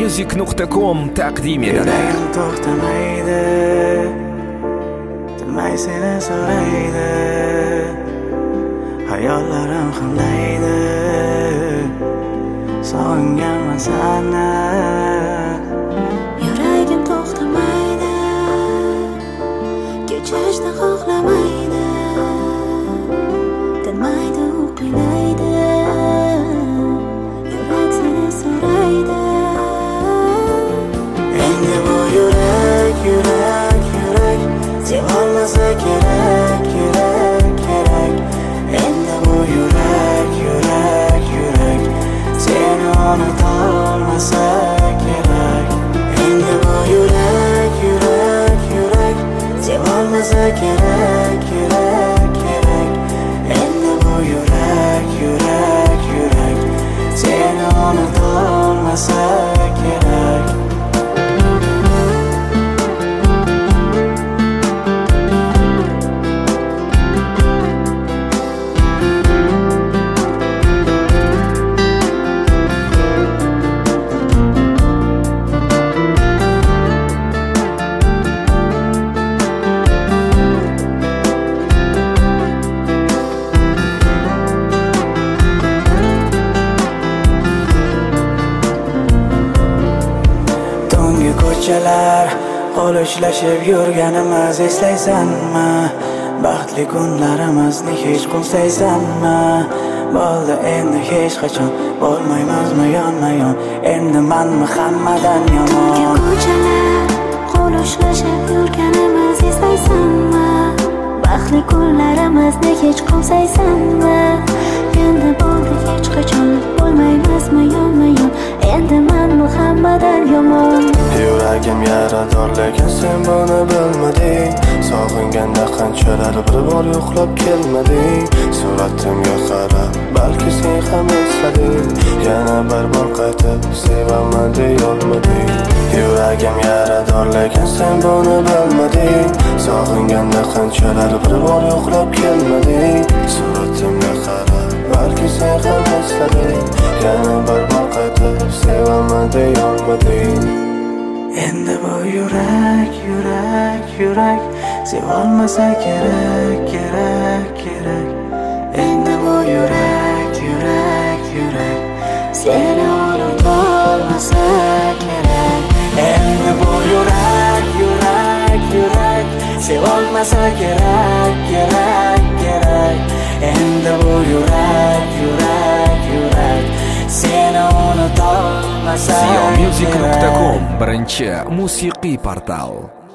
siyomusic.com taqdim etadi. Yuragim to'xtamaydi, tinmay seni so'raydi, hayollarim xamlaydi, sog'inganman seni. Yuragim to'xtamaydi, kechishni xohlamaydi, tinmaydi u kuylaydi, yurak seni so'raydi. Endi bu yurak, yurak, yurak sevolmasa kerak, kerak, kerak. Endi bu yurak, yurak, yurak seni unutolmasa kerak. Endi bu yurak, yurak, yurak sevolmasa kerak, kerak, kerak. Endi bu yurak, yurak, yurak seni unutolmasa kerak. Ko'chalar qo'l ushlashib yurganimiz eslaysanmi? Baxtli kunlarimizni hech qo'msaysanmi? Bo'ldi endi hech qachon bo'lmaymizmi yonma-yon? Endi menmi hammadan yomon? Ko'chalar qo'l ushlashib yurganimiz eslaysanmi? Baxtli kunlarimizni hech qo'msaysanmi? Endi bo'ldi hech qachon bo'lmaymizmi yonma-yon? Endi menmi hammadan yomon? Yuragim yarador lekin sen buni bilmading. Sog'inganda qanchalar bir bor yo'qlab kelmading. Suratimga qarab balki sen ham eslading. Yana bir bor qaytib sevaman deyolmading. Yuragim yarador lekin sen buni bilmading. Sog'inganda qanchalar bir bor yo'qlab kelmading. Suratimga qarab balki sen ham eslading. Yana bir bor qaytib sevaman deyolmading. Endi bu yurak, yurak, yurak sevolmasa kerak, kerak, kerak. Endi bu yurak, yurak, yurak seni unutolmasa kerak. Endi bu yurak, yurak, yurak sevolmasa kerak, kerak, kerak. Endi bu yurak, yurak, yurak seni unutolmasa kerak. siyomusic.com birinchi musiqiy portal.